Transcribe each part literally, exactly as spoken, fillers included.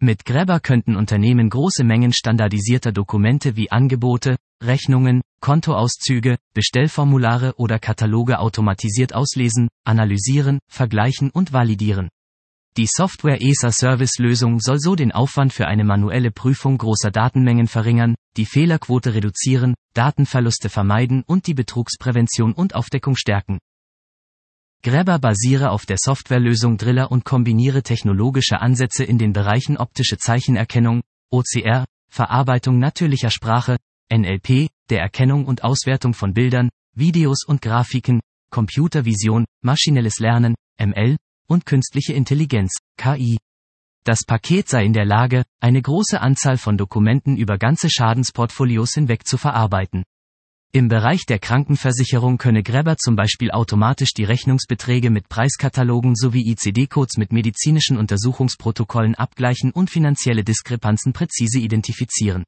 Mit Grabber könnten Unternehmen große Mengen standardisierter Dokumente wie Angebote, Rechnungen, Kontoauszüge, Bestellformulare oder Kataloge automatisiert auslesen, analysieren, vergleichen und validieren. Die Software-as-a-Service-Lösung soll so den Aufwand für eine manuelle Prüfung großer Datenmengen verringern, die Fehlerquote reduzieren, Datenverluste vermeiden und die Betrugsprävention und Aufdeckung stärken. Grabber basiere auf der Softwarelösung Driller und kombiniere technologische Ansätze in den Bereichen optische Zeichenerkennung, O C R, Verarbeitung natürlicher Sprache, N L P, der Erkennung und Auswertung von Bildern, Videos und Grafiken, Computervision, maschinelles Lernen, M L, und künstliche Intelligenz, K I. Das Paket sei in der Lage, eine große Anzahl von Dokumenten über ganze Schadensportfolios hinweg zu verarbeiten. Im Bereich der Krankenversicherung könne Grabber zum Beispiel automatisch die Rechnungsbeträge mit Preiskatalogen sowie I C D-Codes mit medizinischen Untersuchungsprotokollen abgleichen und finanzielle Diskrepanzen präzise identifizieren.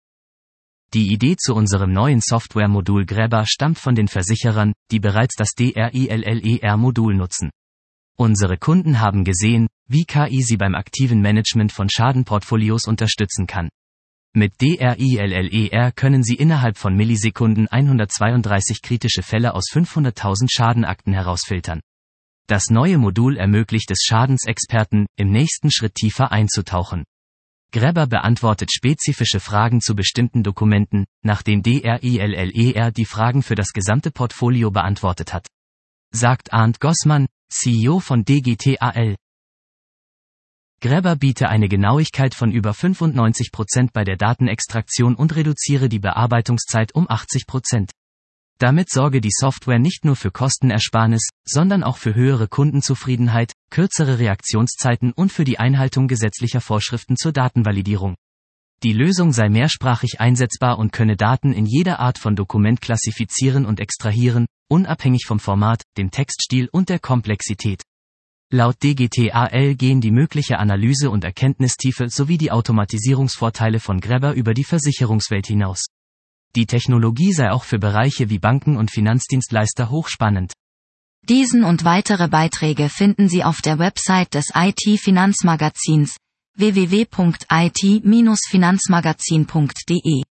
Die Idee zu unserem neuen Softwaremodul Grabber stammt von den Versicherern, die bereits das Driller-Modul nutzen. Unsere Kunden haben gesehen, wie K I sie beim aktiven Management von Schadenportfolios unterstützen kann. Mit Driller können Sie innerhalb von Millisekunden hundertzweiunddreißig kritische Fälle aus fünfhunderttausend Schadenakten herausfiltern. Das neue Modul ermöglicht es Schadensexperten, im nächsten Schritt tiefer einzutauchen. Grabber beantwortet spezifische Fragen zu bestimmten Dokumenten, nachdem Driller die Fragen für das gesamte Portfolio beantwortet hat. Sagt Arndt Gossmann, C E O von D G T A L. Grabber biete eine Genauigkeit von über fünfundneunzig Prozent bei der Datenextraktion und reduziere die Bearbeitungszeit um achtzig Prozent. Damit sorge die Software nicht nur für Kostenersparnis, sondern auch für höhere Kundenzufriedenheit, kürzere Reaktionszeiten und für die Einhaltung gesetzlicher Vorschriften zur Datenvalidierung. Die Lösung sei mehrsprachig einsetzbar und könne Daten in jeder Art von Dokument klassifizieren und extrahieren, unabhängig vom Format, dem Textstil und der Komplexität. Laut D G T A L gehen die mögliche Analyse- und Erkenntnistiefe sowie die Automatisierungsvorteile von Grabber über die Versicherungswelt hinaus. Die Technologie sei auch für Bereiche wie Banken und Finanzdienstleister hochspannend. Diesen und weitere Beiträge finden Sie auf der Website des I T-Finanzmagazins w w w punkt i t Bindestrich finanzmagazin punkt d e.